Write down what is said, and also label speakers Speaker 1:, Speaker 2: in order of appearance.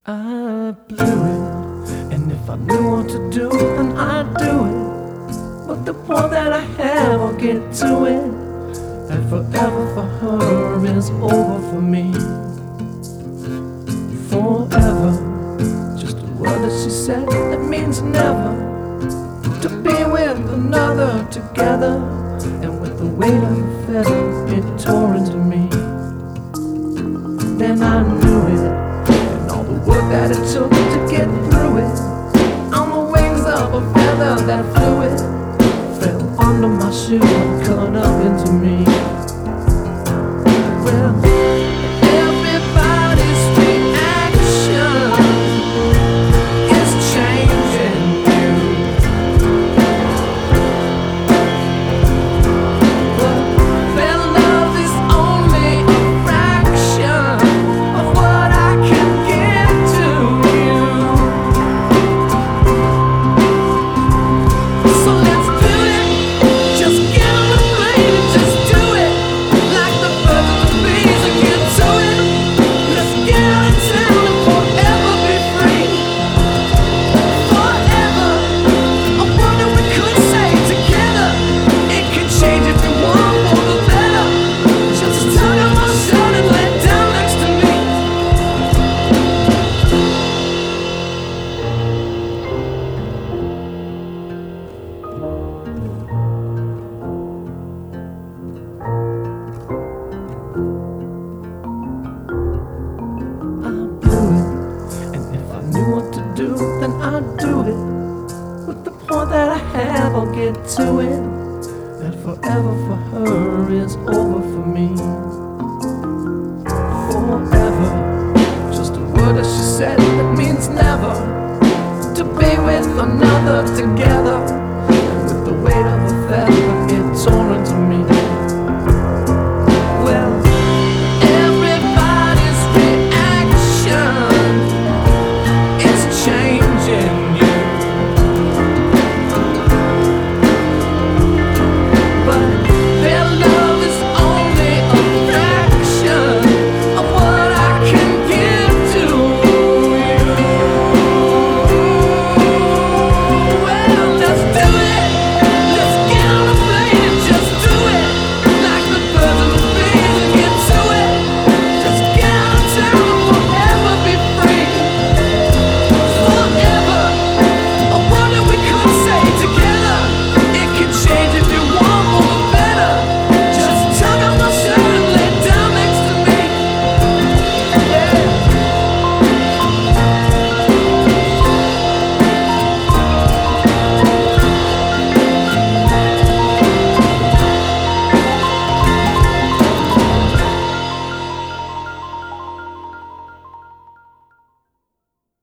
Speaker 1: I blew it, and if I knew what to do, then I'd do it. But the more that I have, I'll get to it. And forever for her is over for me. Forever, just a word that she said that means never. To be with another together, and with the weight of a feather, it tore into me. Then I knew it. Work that it took to get through it. On the wings of a feather that flew it, fell under my shoe and cut up into me. Well, everybody's reaction is changing you. But their love is only a fraction of what I can give. Then I'd do it. With the more that I have, I'll get to it. And forever for her is over for me. Forever, just a word that she said that means never. To be with another together, and with the weight of a feather, it tore into me.